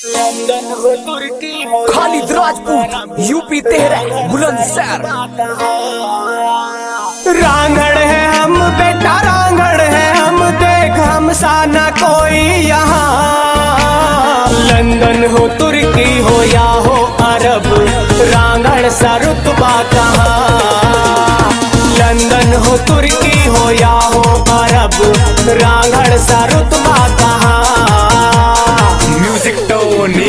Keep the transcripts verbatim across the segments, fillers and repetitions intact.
London हो तुर्की हो खालिद राजपूत यूपी तेरह बुलंदशहर। रांगड़ है हम बेटा रांगड़ है हम, देख हम सा न कोई यहाँ। लंदन हो तुर्की हो या हो अरब, रांगड़ सा रुतबा कहाँ। लंदन हो तुर्की हो या हो अरब, रांगड़ सा रुतबा कहाँ। म्यूजिक टोनी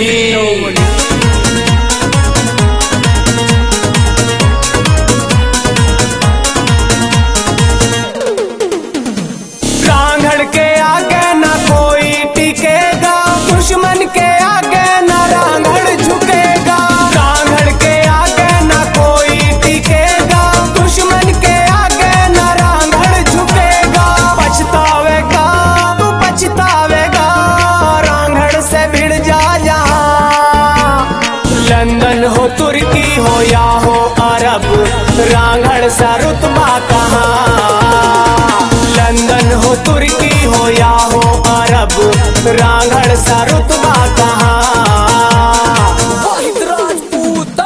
रांगड़ के आगे न कोई टिकेगा, दुश्मन के आगे न रांगड़ झुकेगा। रांगड़ के आगे न कोई टिकेगा, दुश्मन के आगे न रांगड़ झुकेगा। पछतावेगा तू पछतावेगा, रांगड़ से भिड़ जा यहाँ। लंदन हो तुर्की हो या हो अरब, रांगड़ सा रुतबा कहाँ। लंदन हो तुर्की हो या हो अरब, रांगड़ सा रुतबा कहाँ। खालिद राजपूत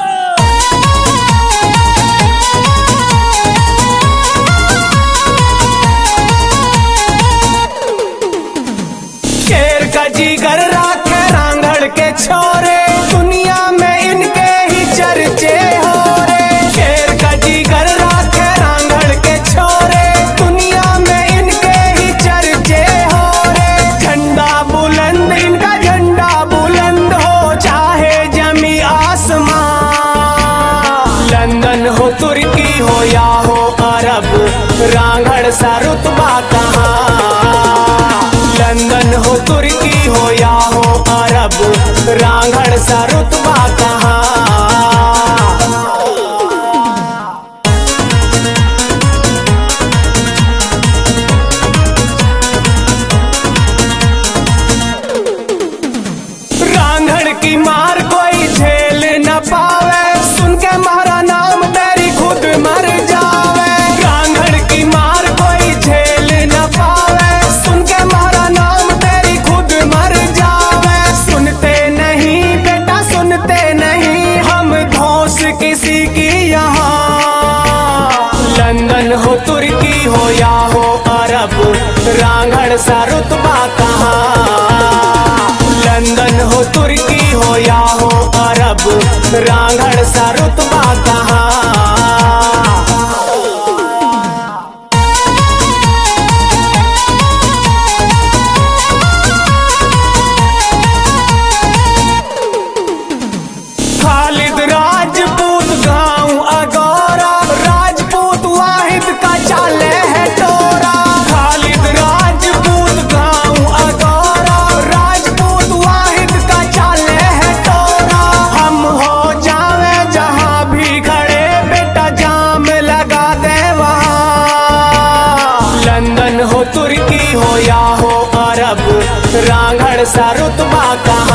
शेर का जिगर राखे रांगड़ के छोरे, दुनिया में इनके ही चर्चे हो रे। शेर का जिगर राखे रांगड़ के छोरे, दुनिया में इनके ही चर्चे हो रे। झंडा बुलंद इनका झंडा बुलंद हो, चाहे जमी आसमां। लंदन हो तुर्की हो या हो अरब, रांगड़ सा रुतबा कहाँ। लंदन हो तुर्की हो या हो अरब, रांगड़ सा रुतबा कहाँ। रांगड़ की मार कोई झेल न पावे, सुन के मारा नाम तेरी खुद मर जावे। रांगड़ की मार कोई झेल न पावे, सुन के मारा नाम तेरी खुद मर जावे। सुनते नहीं बेटा सुनते नहीं, हम धौंस किसी की यहाँ। लंदन हो तुर्की हो या हो अरब, रांगड़ सा रुतबा कहाँ। लंदन हो तुर्की हो या हो अरब, रांगड़ सा रुतबा कहाँ। खालिद राजपूत गाँव अगौरा, राजपूत वाहिद का चाले है टोरा। खालिद राजपूत गाँव अगौरा, राजपूत वाहिद का चाले है टोरा। हम हो जावे जहाँ भी खड़े, बेटा जाम लगा दे वहाँ। लंदन हो तुर्की हो या हो अरब, रांगड़ सा रुतबा कहाँ।